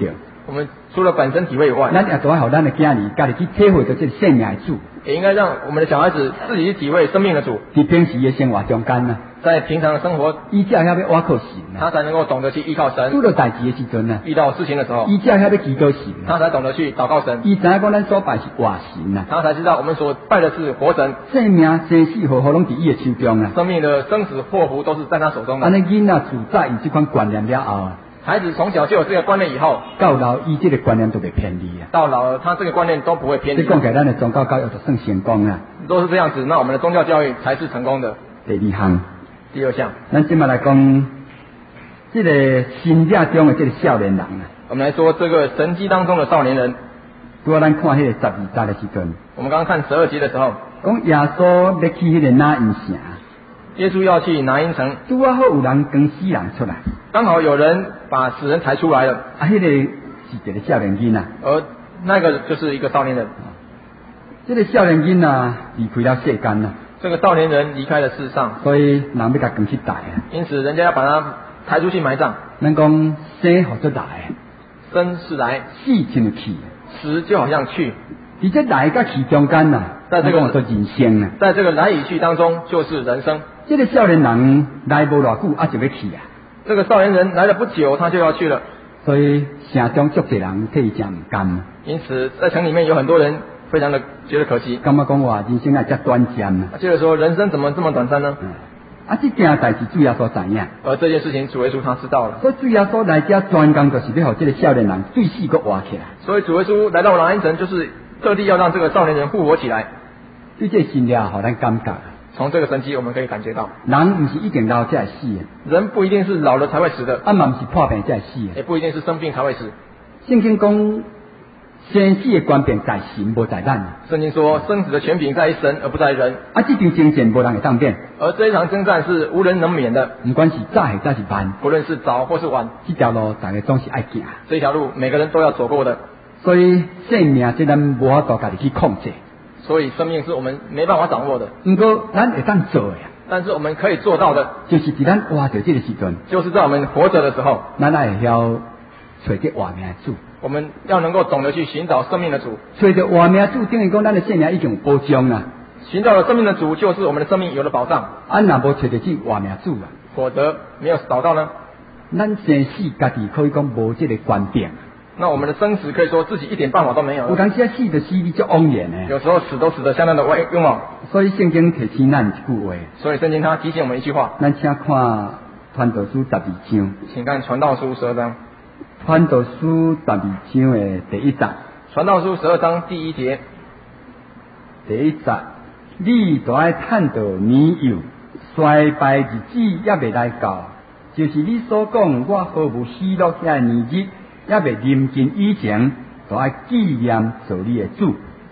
我们除了本身体会以外， 咱也都要让咱的囝儿家己去体会到这个生命的主。 也应该让我们的小孩子自己去体会生命的主。 伫平时的生活中间啊， 在平常的生活， 伊才晓要倚靠神他才能够懂得去依靠神。 遇到代志的时阵啊， 遇到事情的时候， 伊才晓要祈祷神他才懂得去祷告神。 伊知影讲咱所拜是活神啊， 他才知道我们所拜的是活神。 生命生死好好拢伫伊的手中啊。 生命的生死祸福都是在他手中的。 安尼囡仔自在有这款观念了后啊， 孩子从小就有这个观念以后， 到老伊这个观念都袂偏离啊。 到老了他这个观念都不会偏离。 你讲起来，咱的宗教教育就算成功啊。 都是这样子，那我们的宗教教育才是成功的。 第二项， 第二项， 咱今麦来讲，这个新约中的这个少年人啊， 我们来说这个神迹当中的少年人。 拄啊，咱看迄个12节的时阵， 我们刚刚看12节的时候， 讲耶稣要去迄个拿因城， 耶稣要去拿因城， 拄啊好有人跟死人出来， 刚好有人把死人抬出来了， 啊，迄个是一个少年囡仔， 而那个就是一个少年人。 这个少年囡仔离开了世间啦， 这个少年人离开了世上， 所以人要甲跟去带啊。 因此人家要把他抬出去埋葬。 咱讲生好做来， 生是来， 死亲就去， 死就好像去， 而且来甲去中间呐， 在这个做人生啊， 在这个来与去当中就是人生。 这个少年人来无偌久啊就要去啊， 这个少年人来了不久，他就要去了， 所以城中足侪人替伊讲唔甘。 因此在城里面有很多人非常的觉得可惜， 感觉讲话人生啊遮短暂啊， 觉得说人生怎么这么短暂呢？ 啊，这件代志主耶稣知影， 而这件事情主耶稣他知道了， 所以主耶稣来遮专工就是要互这个少年人最死个活起来。 所以主耶稣来到拿因城，就是特地要让这个少年人复活起来。 对这神了，互咱感觉。 从这个神迹我们可以感觉到， 人唔是一定老才会死的， 人不一定是老了才会死的， 啊嘛唔是破病才会死的， 也不一定是生病才会死。 圣经讲生死的权柄在神，无在咱。 圣经说生死的权柄在于神，而不在人。 啊，这场征战无人会当免， 而这一场征战是无人能免的， 不管是早还是晚， 不论是早或是晚， 这条路大家总是爱行。 这条路每个人都要走过的。 所以生命这咱无法度家己去控制， 所以生命是我们没办法掌握的。 不过咱会当做的， 但是我们可以做到的， 就是伫咱活着这个时阵， 就是在我们活着的时候， 咱会晓找这活命的主。 我们要能够懂得去寻找生命的主。 找着活命的主，等于讲咱的生命已经有保障啦。 寻找了生命的主，就是我们的生命有了保障。 啊，若无找着这活命主啊， 否则没有找到呢， 咱生死家己可以讲无这个权柄。 那我们的生死可以说自己一点办法都没有了。 有当时死就死你就枉然的， 有时候死都死得相当的冤枉。 所以圣经提醒咱一句话， 所以圣经它提醒我们一句话， 咱请看传道书12章， 请看传道书12章。 传道书12章的第1节， 传道书12章第1节， 第1节，你都爱趁着年幼，衰败日子也未来到，就是你所讲我毫无喜乐遐年日，也未临近以前，都爱纪念做你的主。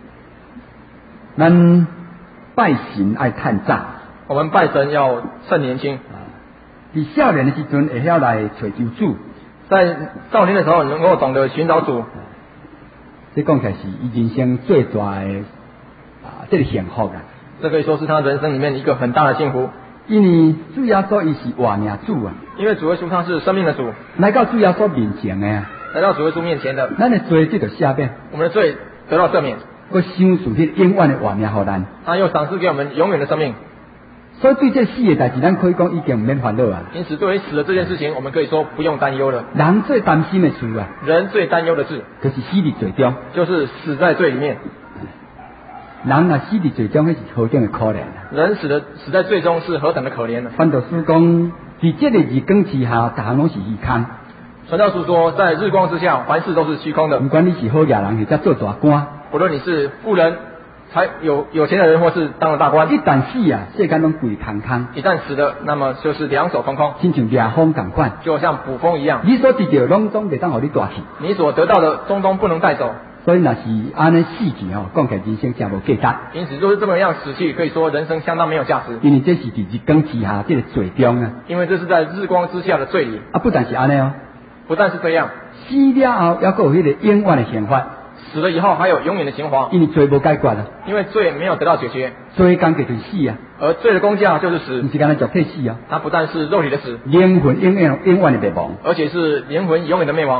咱拜神爱趁早， 我们拜神要趁年轻， 伫少年的时阵会晓来找救主。 在少年的时候能够懂得寻找主， 这讲起来是伊人生最大的这个幸福啊！ 这可以说是他人生里面一个很大的幸福。 因为主耶稣伊是活命主啊， 因为主耶稣他是生命的主， 来到主耶稣面前的啊， 来到主耶稣面前的， 咱的罪这就赦免， 我们的罪得到赦免， 佮享受迄永远的活命互咱。 他又赏赐给我们永远的生命。 所以对这死的代志，咱可以讲已经唔免烦恼啊。 因此，对于死的这件事情，我们可以说不用担忧了。 人最担心的事啊， 人最担忧的事就是死伫罪中， 就是死在罪里面。 人若死伫罪中，迄是何等的可怜啊！ 人死在罪中是何等的可怜呢？ 传道书讲，伫这个日光之下，逐项拢是虚空。 传道书说，在日光之下，凡事都是虚空的。 不管你是好野人，或者做大官， 不论你是富人、才有钱的人，或是当了大官， 一旦死啊，世间拢归空空。 一旦死了，那么就是两手空空， 亲像烈风共款， 就像捕风一样。 你所得到拢总袂当互你带去， 你所得到的终不能带走。 所以若是安尼死去吼，讲起来人生真无价值。 因此就是这么样死去，可以说人生相当没有价值。 因为这是伫日光之下这个罪中啊。 因为这是在日光之下的罪里。 啊，不但是安尼哦， 不但是这样， 死了后还有迄个永远的刑罚。 死了以后还有永远的刑罚。 因为罪无解决啊。 因为罪没有得到解决。 罪工就是死啊。 而罪的工价就是死。 不是干那肉体死啊。 它不但是肉体的死， 灵魂永远的灭亡。 而且是灵魂永远的灭亡。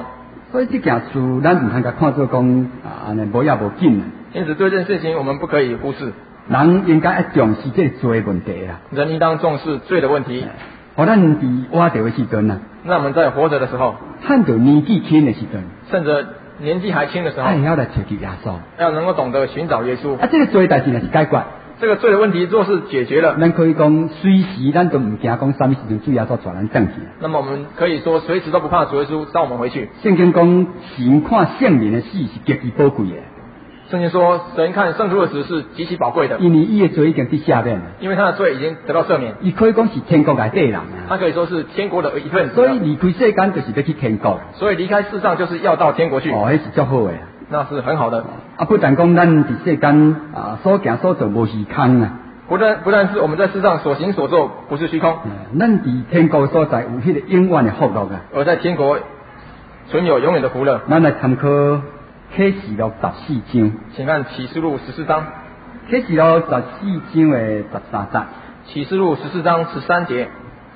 所以这件事咱唔通甲看作讲安尼无要无紧。 因此，对这件事情我们不可以忽视。 人应该要重视这个罪问题啦。 人应当重视罪的问题。 互咱伫活着的时阵啊， 那我们在活着的时候， 趁着年纪轻的时阵， 趁着年纪还轻的时候， 爱晓来找去耶稣， 要能够懂得寻找耶稣。 这个罪代志若是解决， 这个罪的问题若是解决了， 咱可以讲随时咱都唔惊讲什么时阵主耶稣带咱转去。 那么我们可以说随时都不怕主耶稣召我们回去。 圣经讲神看圣灵的死是极其宝贵的。 圣经说，神看圣徒的死是极其宝贵的， 因为伊的罪已经得赦免了， 因为他的罪已经得到赦免。 伊可以讲是天国内底的人啊， 他可以说是天国的一份子。 所以离开世间就是要去天国。 所以离开世上就是要到天国去。 那是足好的。 那是很好的。 不但讲咱伫世间所行所做无虚空啊。 不但是我们在世上所行所做不是虚空， 咱伫天国所在有迄个永远的福乐啊。 而在天国存有永远的福乐。 咱来参考启示录14章， 请看启示录14章。 启示录14章的13节。 启示录14章13节。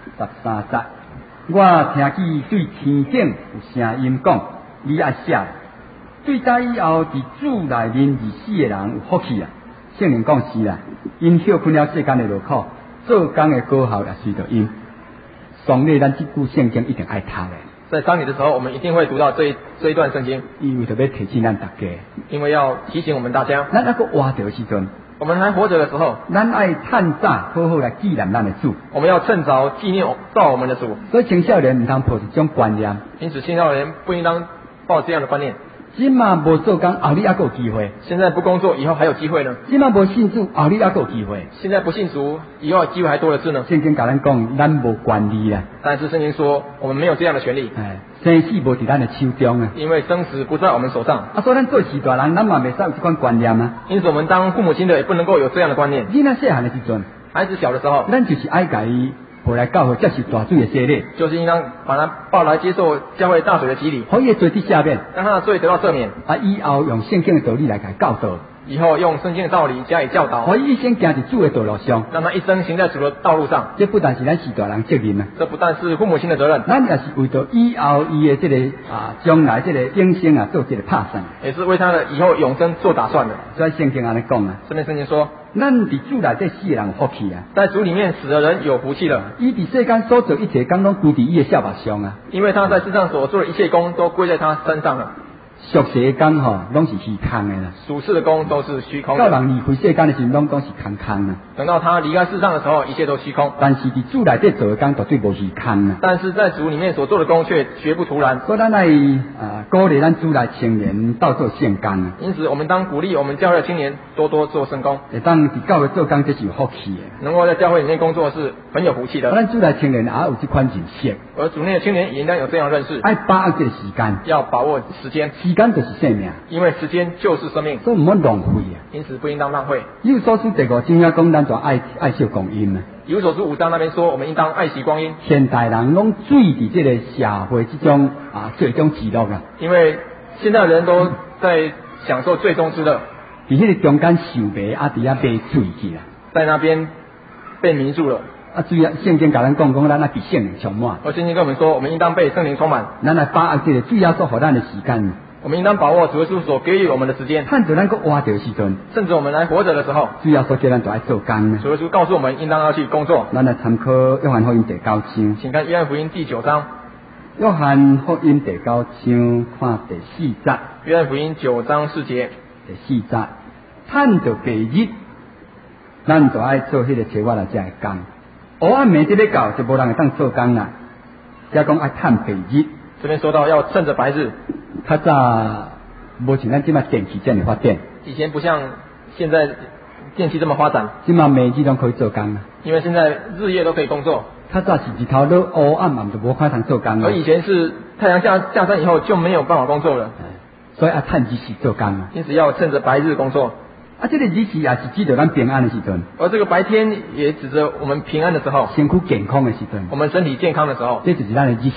13节，我听见对天顶有声音讲：你爱写，对在以后伫主内面而死的人有福气啊！圣灵讲是啦，因休困了世间的劳苦，做工的果效也随着因。上帝，咱这句圣经一定爱读的。 在丧礼的时候，我们一定会读到这一段圣经， 因为特别提醒咱大家， 因为要提醒我们大家， 咱那个活着的时阵， 我们还活着的时候， 咱爱趁早好好来纪念咱的主。 我们要趁早纪念造我们的主。 所以青少年唔通抱一种观念， 因此青少年不应当抱这样的观念。 今嘛无做工，后日还有机会。 现在不工作，以后还有机会呢。 今嘛无信主，后日还有机会。 现在不信主，以后机会还多的是呢。 圣经甲咱讲，咱无权利啦。 但是圣经说，我们没有这样的权利。 生死无伫咱的手中啊。 因为生死不在我们手上。 所以咱做时大人，咱嘛袂使有这款观念啊。 因此我们当父母亲的也不能够有这样的观念。 囡仔细汉的时阵， 孩子小的时候， 咱就是爱甲伊抱来教会接受大水的洗礼， 就是应当把他抱来接受教会大水的洗礼， 可以罪得赦免， 让他的罪得到赦免。 以后用圣经的道理来甲教导， 以后用圣经的道理加以教导， 可以一生行在主的道路上， 让他一生行在主的道路上。 这不但是咱时大人责任啊， 这不但是父母亲的责任， 咱也是为着以后伊的这个将来这个永生做这个打算， 也是为他的以后永生做打算的。 所以圣经安尼讲啊， 这边圣经说， 咱伫主内底死的人有福气啊， 在主里面死的人有福气了。 伊伫世间所做一切工拢归伫伊的小目上啊， 因为他在世上所做的一切功都归在他身上了。 俗世的工拢是虚空的啦， 属世的功都是虚空的。 到人离开世间的时候，拢是空空啊。 等到他离开世上的时候，一切都虚空。 但是伫主内底做的工绝对无虚空啊。 但是在主里面所做的功却绝不突然。 所以咱爱鼓励咱主内青年到做圣工啊。 因此，我们当鼓励我们教会的青年多多做圣工。 会当伫教会做工，这是有福气的。 能够在教会里面工作是很有福气的。 咱主内青年也有这款认识， 而主内的青年也应该有这样认识。 爱把握这个时间， 要把握时间。 时间就是生命。 因为时间就是生命， 所以唔好浪费啊！ 因此不应当浪费。 以弗所书第5章也讲，咱就爱惜光阴啊。 以弗所书5章那边说，我们应当爱惜光阴。 现代人拢注意伫这个社会这种最终之乐啊。 因为现在人都在享受最终之乐， 伫迄个中间受迷伫遐被醉去啦， 在那边被迷住了。 主要圣经甲咱讲，咱被圣灵充满。 而圣经跟我们说，我们应当被圣灵充满。 咱来把握这个主要所给咱的时间。 我们应当把握主耶稣所给予我们的时间， 趁着咱个活着的时阵， 甚至我们来活着的时候， 主要所叫咱就爱做工。 主耶稣告诉我们，应当要去工作。 咱来参考约翰福音第9章， 请看约翰福音第9章。 约翰福音第9章，看第4节。 约翰福音9章4节。 第4节，趁着白日，咱就爱做迄个找我来遮的工。黑暗暝伫咧到，就无人会当做工啦。遮讲爱趁白日。 这边说到要趁着白日。 较早无像咱即马电器这样发展， 以前不像现在电器这么发展， 即马每日拢可以做工啊。 因为现在日夜都可以工作。 较早是日头落黑暗嘛，就无法通做工。 而以前是太阳下山以后就没有办法工作了， 所以趁日时做工啊。 因此要趁着白日工作。 这个日时也是指着咱平安的时阵， 而这个白天也指着我们平安的时候， 身躯健康的时阵， 我们身体健康的时候， 这就是咱的日时。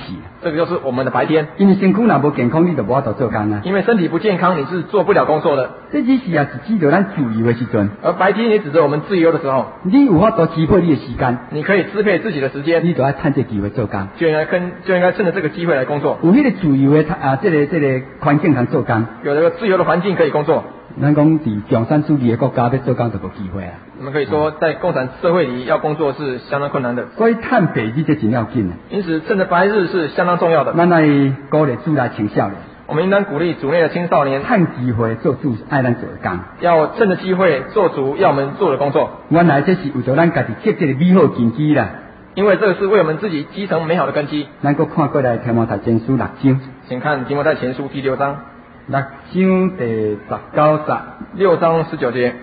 这个就是我们的白天。 因为身躯若无健康，你就无法度做工啊。 因为身体不健康，你是做不了工作的。 这只是也是指着咱自由的时阵， 而白天也指着我们自由的时候， 你有法度支配你的时间， 你可以支配自己的时间， 你就要趁这机会做工， 就应该趁着这个机会来工作。 有迄个自由的这个环境通做工， 有这个自由的环境可以工作。 咱讲伫共产主义的国家要做工就无机会啊。 我们可以说，在共产社会里要工作是相当困难的。 所以趁白日这真要紧啊。 因此，趁着白日是相当重要的。 咱来鼓励主内青少年， 我们应当鼓励组内的青少年， 趁机会做主爱咱做的工， 要趁着机会做主要我们做的工作。 原来这是为着咱家己积这个美好根基啦。 因为这个是为我们自己积成美好的根基。 咱搁看过来提摩太前书6章， 请看提摩太前书第6章 6章第19节 ，6章19节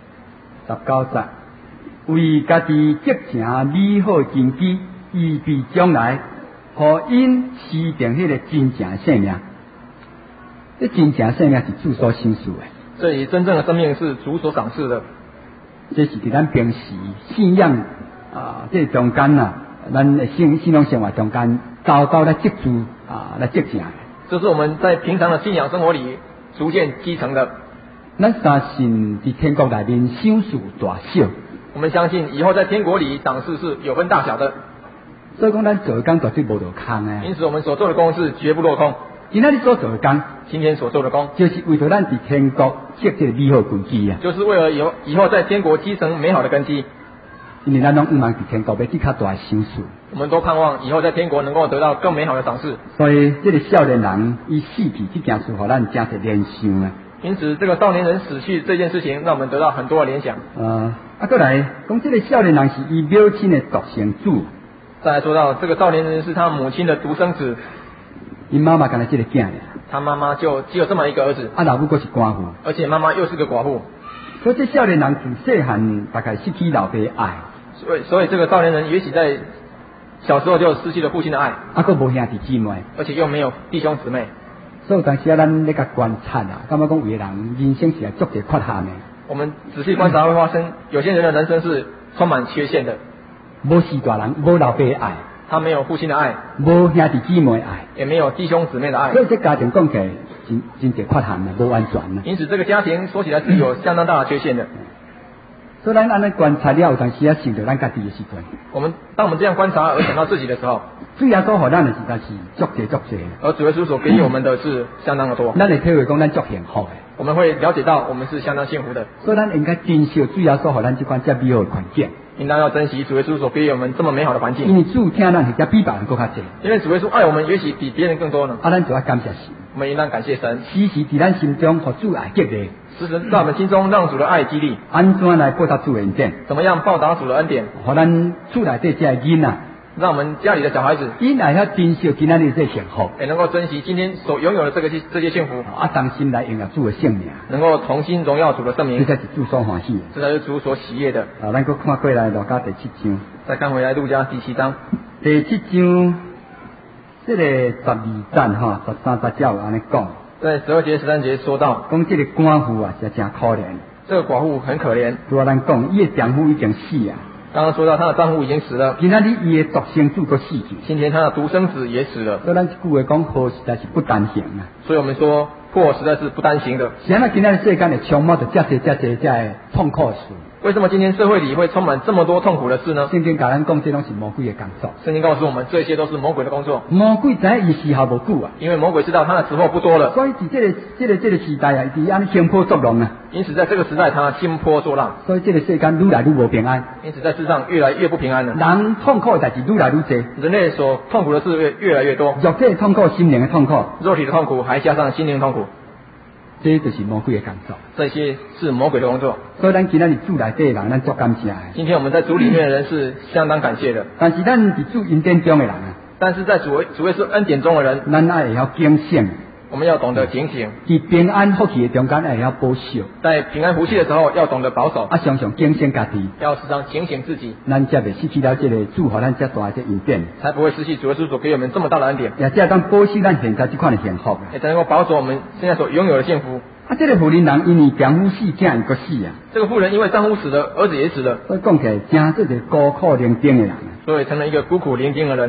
，19节，为家己积成美好根基，预备将来，互因持定迄个真正的生命。这真正的生命是主所赏赐的。 这里真正的生命是主所赏赐的。 这是伫咱平时信仰这中间咱的信仰生活中间，早早来积住来积成。 这是我们在平常的信仰生活里逐渐积成的。 咱相信伫天国内面赏赐大小。 我们相信以后在天国里赏赐是有分大小的。 所以讲，咱做的工绝对无落空的。 因此，我们所做的工是绝不落空。 今仔日所做的工， 今天所做的工， 就是为着咱伫天国积这个美好根基啊。 就是为了以后在天国积成美好的根基。 因为咱拢希望伫天国要去较大的赏赐。 我们都盼望以后在天国能够得到更美好的赏赐。 所以，这个少年人伊死去这件事，互咱真侪联想啊。 因此，这个少年人死去这件事情，让我们得到很多的联想。 过来讲，这个少年人是伊母亲的独生子。 再来说到这个少年人是他母亲的独生子， 因妈妈干了这个囝尔， 他妈妈就只有这么一个儿子， 老母佫是寡妇， 而且妈妈又是个寡妇， 所以这少年人自细汉大概失去老爸的爱， 所以这个少年人也许在小时候就失去了父亲的爱， 佫无兄弟姊妹， 而且又没有弟兄姊妹。 所以有当时咱咧甲观察感觉讲有的人人生是足侪缺陷的。 我们仔细观察会发生，有些人的人生是充满缺陷的。 无是大人，无老爸的爱， 他没有父亲的爱， 无兄弟姊妹的爱， 也没有弟兄姊妹的爱， 所以这家庭讲起来真侪缺陷啊，无完全啊。 因此，这个家庭说起来是有相当大的缺陷的。 所以咱安尼观察了，有当时想到咱家己的时阵， 当我们这样观察而想到自己的时候， 主耶稣互咱的实在是足侪， 而主耶稣所给予我们的是相当的多。 咱会体会讲咱足幸福的， 我们会了解到我们是相当幸福的。 所以咱应该珍惜主耶稣互咱这款这美好的环境。 应当要珍惜主耶稣所给予我们这么美好的环境。 因为主听咱是加比别人更较多。 因为主耶稣爱我们，也许比别人更多呢。 咱就要感谢神。 我们应当感谢神， 时时伫咱心中互主爱激励， 时时在我们心中让主的爱激励。 安怎来报答主的恩典？ 怎么样报答主的恩典？ 互咱厝内这些囡仔， 让我们家里的小孩子， 因也要珍惜今仔日这幸福， 也能够珍惜今天所拥有的这些幸福。 当心来荣耀主的圣名， 能够同心荣耀主的圣名， 这才是主所欢喜的， 这才是主所喜悦的。 咱搁看过来路加第7章， 再看回来路加第7章， 第7章这个12节13节有安尼讲， 在12节13节说到， 讲这个寡妇是真可怜， 这个寡妇很可怜。 拄咱讲，伊的丈夫已经死啊。 刚刚说到她的丈夫已经死了， 今仔日伊的独生子都死去， 今天她的独生子也死了。 所以咱这句话讲，祸实在是不单行啊。 所以我们说，祸实在是不单行的。 是安那今仔日世间会充满着这些痛苦的事。 为什么今天社会里会充满这么多痛苦的事呢？ 圣经甲咱讲，这拢是魔鬼的工作。 圣经告诉我们，这些都是魔鬼的工作。 魔鬼知伊时效无久啊， 因为魔鬼知道他的时候不多了， 所以伫这个时代啊，伊安尼兴波作浪啊。 因此在这个时代，他兴波作浪。 所以这个世间愈来愈无平安。 因此在世上越来越不平安了。 人痛苦的代志愈来愈多， 人类所痛苦的事越来越多。 肉体的痛苦，心灵的痛苦， 肉体的痛苦还加上心灵的痛苦。 这就是魔鬼的工作， 这些是魔鬼的工作。 所以咱今仔日主内底的人，咱足感谢的。 今天我们在主里面的人是相当感谢的， 但是咱伫主恩典中的人啊， 但是在主耶稣恩典中的人， 咱爱会晓警醒， 我们要懂得警醒， 伫平安福气的中间爱会晓保守， 在平安福气的时候要懂得保守， 常常警醒家己， 要时常警醒自己， 咱才袂失去了这个主互咱遮大的这恩典， 才不会失去主耶稣所给我们这么大的恩典， 也才当保守咱现在这款的幸福， 也才能够保守我们现在所拥有的幸福。 这个妇人人因为丈夫死，囝伊个死啊。 这个妇人因为丈夫死了，儿子也死了， 所以讲起来，真这个孤苦伶仃的人啊。 所以成了一个孤苦伶仃的人。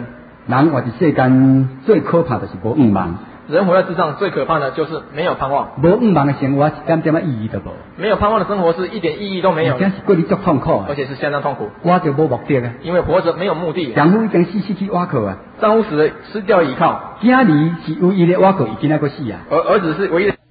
人活伫世间最可怕就是无愿望， 人活在世上最可怕的就是没有盼望， 无愿望的生活一点点意义都无。 没有盼望的生活是一点意义都没有的， 而且是过得足痛苦而且是相当痛苦。 我就无目的啊， 因为活着没有目的， 丈夫已经失去倚靠啊， 丈夫死了，失掉依靠， 囝儿是唯一的倚靠，伊今仔个死啊。 而儿子是唯一的。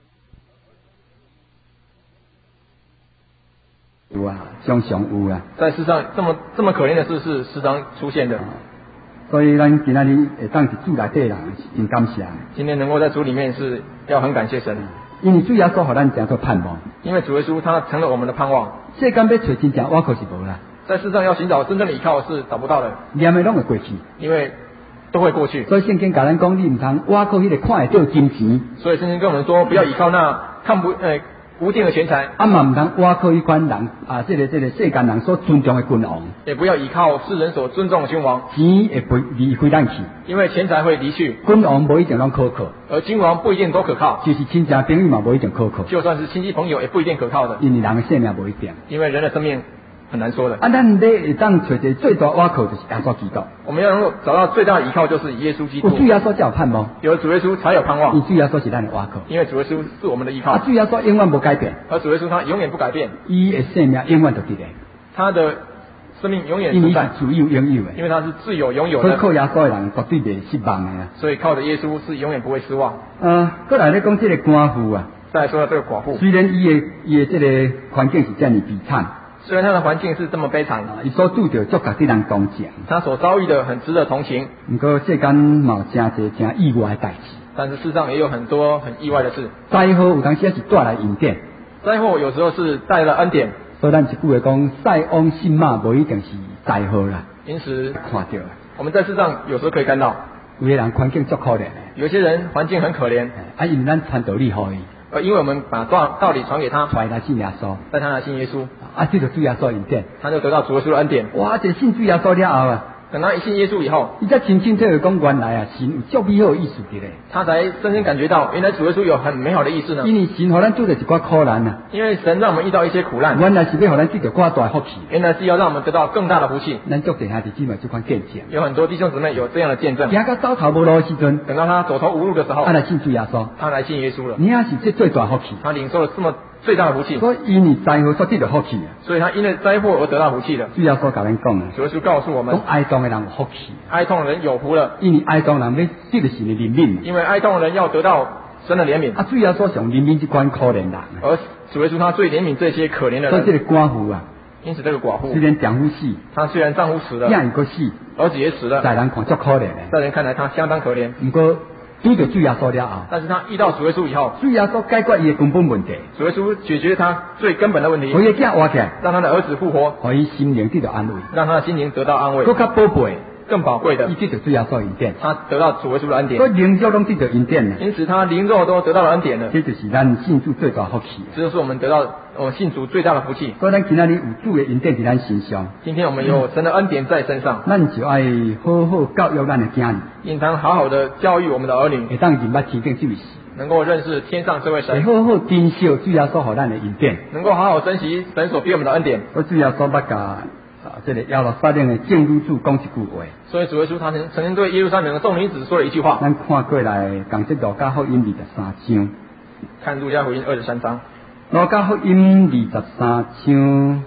有啊，常常有啊。 在世上这么可怜的事是时常出现的。 所以咱今仔日会当是主内底人，是真感谢。 今天能够在主里面是要很感谢神， 因为主耶稣互咱真做盼望。 因为主耶稣他成了我们的盼望。 世间要找真正倚靠是无啦， 在世上要寻找真正的依靠是找不到的， 念的拢会过去， 因为都会过去。 所以圣经甲咱讲，你唔通倚靠迄个看会到金钱， 所以圣经跟我们说，不要依靠那看不无定的钱财， 啊嘛唔通倚靠迄款人啊，这个世间人所尊重的君王， 也不要依靠世人所尊重的君王， 钱会离开咱去， 因为钱财会离去， 君王无一定拢可靠， 而君王不一定都可靠， 就是亲戚朋友嘛无一定可靠， 就算是亲戚朋友也不一定可靠的， 因为人的性命无一定， 因为人的生命很难说的。 啊，咱会当找一个最大倚靠就是耶稣基督。 我们要能够找到最大的依靠就是耶稣基督。 有主耶稣才有盼望， 有主耶稣才有盼望。 因主耶稣是咱的倚靠， 因为主耶稣是我们的依靠。 啊，主耶稣永远无改变， 而主耶稣他永远不改变， 伊的生命永远都伫咧， 他的生命永远因为存在， 是自由拥有的。 因为他是自有拥有所以的， 靠耶稣的人绝对袂失望的啊。 所以靠着耶稣是永远不会失望。 过来咧讲这个寡妇啊， 再来说到这个寡妇， 虽然伊的这个环境是这样悲惨， 虽然他的环境是这么悲惨， 伊所拄着足甲啲人同情， 他所遭遇的很值得同情， 不过世间嘛有真侪真意外的代志。 但是世上也有很多很意外的事。 灾祸有当时也是带来恩典， 灾祸有时候是带了恩典， 所以咱一句话讲，塞翁失马无一定是灾祸啦。 因此看到啊， 我们在世上有时候可以看到， 有的人环境足可怜的， 有些人环境很可怜， 啊，因为咱传道理给伊， 因为我们把道理传给他， 传来信耶稣， 带他来信耶稣， 啊，这就主耶稣恩典。 他就得到主耶稣的恩典。 哇，这信主耶稣了后啊， 等他一信耶稣以后， 伊才清清楚楚讲，原来啊，神有足美好的意思伫咧。 他才深深感觉到，原来主耶稣有很美好的意思呢。 因为神互咱做着一寡苦难啊， 因为神让我们遇到一些苦难， 原来是要互咱得着寡大福气。 原来是要让我们得到更大的福气。 咱足弟兄姊妹这款见证， 有很多弟兄姊妹有这样的见证， 行到走投无路的时阵， 等到他走投无路的时候， 来信主耶稣， 他来信耶稣了， 你也是这最大福气。 他领受了这么最大的福气， 所以因为灾祸所得着福气啊。 所以他因为灾祸而得到福气的。 主耶稣甲咱讲啊， 主耶稣告诉我们讲，哀痛的人有福气， 哀痛的人有福了， 因为哀痛人要得着神的怜悯。 因为哀痛的人要得到神的怜悯。 啊，主耶稣上怜悯这款可怜人啊， 而主耶稣他最怜悯这些可怜的人。 所以这个寡妇啊， 因此这个寡妇虽然丈夫死， 她虽然丈夫死了， 囝又个死， 儿子也死了， 在人看足可怜的。 在人看来她相当可怜。 不过拄着主耶稣了后， 但是她遇到主耶稣以后， 主耶稣解决伊的根本问题， 主耶稣解决她最根本的问题， 互伊的囝活起来， 让她的儿子复活， 互伊心灵得到安慰， 让她的心灵得到安慰。 更较宝贝， 更宝贵的伊，得到主耶稣恩典， 她得到主耶稣的恩所以典， 灵肉拢得到恩典啊。 因此她灵肉都得到了恩典了。 这就是咱信主最大福气。 这就是我们得到信主最大的福气。 所以咱今仔日有主的恩典在咱身上， 今天我们有神的恩典在身上， 咱就爱好好教育咱的囝儿， 应当好好的教育我们的儿女， 会当认捌天顶这位神， 能够认识天上这位会神， 好好珍惜主耶稣互咱的恩典。 能够好好珍惜神所给我们的恩典。 所以主耶稣捌甲这个亚罗撒冷的正女子讲一句话， 所以主耶稣他曾经对耶路撒冷的众女子说了一句话， 咱看过来讲这路加福音23章。 看路加福音23章， 路加福音23章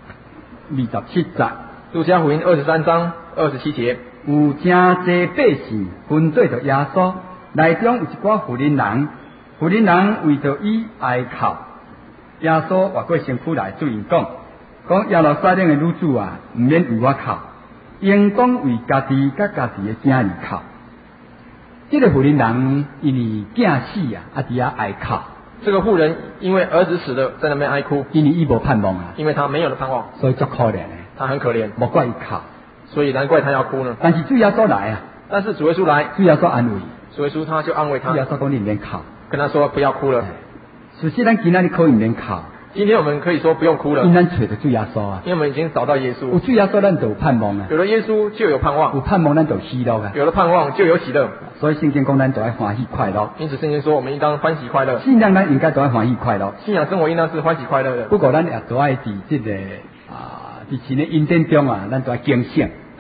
27节， 路加福音23章27节， 有真侪百姓分对着耶稣，内中有一寡妇人为着伊哀哭。耶稣越过身躯来对因讲亚罗撒冷的女子啊，唔免为我哭，应当为家己甲家己的囝儿哭。这个妇人因为囝死啊，伫遐哀哭， 这个妇人因为儿子死了，在那边哀哭， 因为伊无盼望啊， 因为他没有了盼望， 所以足可怜的， 他很可怜， 莫怪伊哭。 所以难怪他要哭呢。 但是主耶稣来啊， 但是主耶稣来， 主耶稣安慰， 主耶稣他就安慰他， 主耶稣讲你唔免哭， 跟他说不要哭了。 所以咱今仔日可以唔免哭， 今天我们可以说不用哭了， 因咱找着主耶稣啊， 因为我们已经找到耶稣， 有主耶稣咱就有盼望啊， 有了耶稣就有盼望， 有盼望咱就有喜乐啊。 有了盼望就有喜乐。 所以圣经讲咱就爱欢喜快乐， 因此圣经说我们应当欢喜快乐， 信仰咱应该都爱欢喜快乐。 信仰生活应当是欢喜快乐的。 不过咱也都爱伫这个伫神的恩典中啊，咱都爱警醒。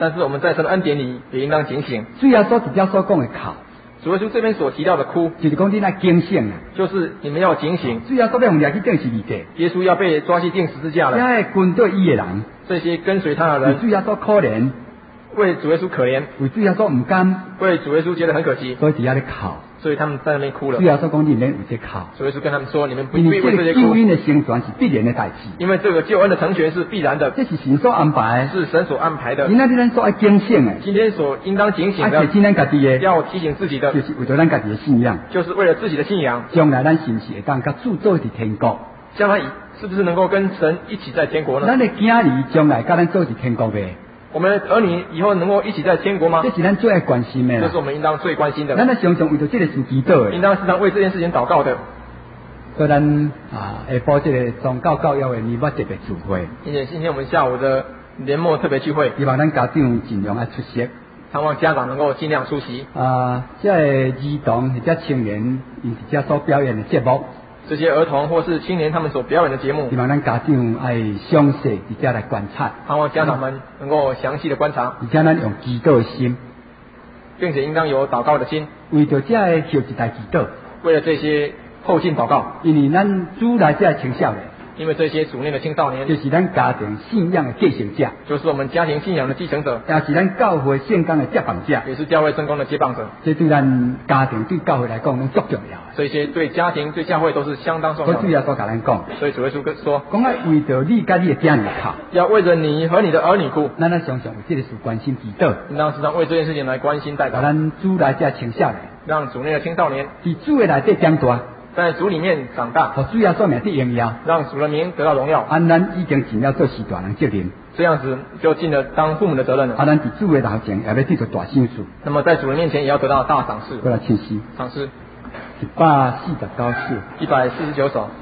但是我们在神的恩典里也应当警醒。 主耶稣直接所讲的哭， 主耶稣这边所提到的哭， 就是讲你那警醒啊。 就是你们要警醒。 主耶稣要用掠去钉十字架， 耶稣要被抓去钉十字架了。 这跟对伊的人， 这些跟随他的人， 为主耶稣可怜， 为主耶稣可怜， 为主耶稣唔甘， 为主耶稣觉得很可惜， 所以直接咧哭。 所以他们在那边哭了主。耶稣讲你免有这哭， 主耶稣跟他们说：“你们不因必为这个救为这些哭， 恩的成全是必然的代志， 因为这个救恩的成全是必然的， 这是神所安排的。 是神所安排的。 今仔日咱所爱警醒的， 今天所应当警醒的， 而且今咱家己的， 要提醒自己的就，是为着咱家己的信仰， 就是为了自己的信仰， 将来咱是不是会当甲主做伫天国？ 将来是不是能够跟神一起在天国呢？ 咱的囝儿将来甲咱做伫天国呗， 我们的儿女以后能够一起在天国吗这？是咱最爱关心的啦这是。我们应当最关心的， 咱咧常常为着这个事祈祷的， 应当时常为这件事情祷告的。 所以咱下晡这个宗教教育的年末特别聚会， 并且今天我们下午的年末特别聚会， 希望咱家长尽量爱出席。 盼望家长能够尽量出席。 这个儿童或者青年，因这所表演的节目， 这些儿童或是青年他们所表演的节目希，望咱家长爱详细直接来观察， 盼望家长们能够详细的观察， 而且咱用祈祷的心， 并且应当有祷告的心， 为着这个后一代祈祷， 为了这些后进祷告， 因为咱主来这青少年， 因为这些主内的青少年就是咱家庭信仰的继承者， 就是我们家庭信仰的继承者， 也是咱教会圣工的接棒者， 也是教会圣工的接棒者。 这对咱家庭对教会来讲，拢足重要的。 这些对家庭、对教会都是相当重要的。 所以主要所甲咱讲， 所以主耶稣说， 讲啊为着你甲你的家人哭， 要为着你和你的儿女哭， 咱常常为这个事关心祈祷， 应当时常为这件事情来关心代把祷， 咱主来这青少年， 让主内的青少年伫主的内底长大， 在主里面长大， 互主要所名的荣耀。 让主的名得到荣耀。 咱已经尽了做事大人责任， 这样子就尽了当父母的责任了。 咱伫主的头前也要得到大赏赐， 那么在主人面前也要得到大赏赐。 过来请诗赏诗 149首。 149首。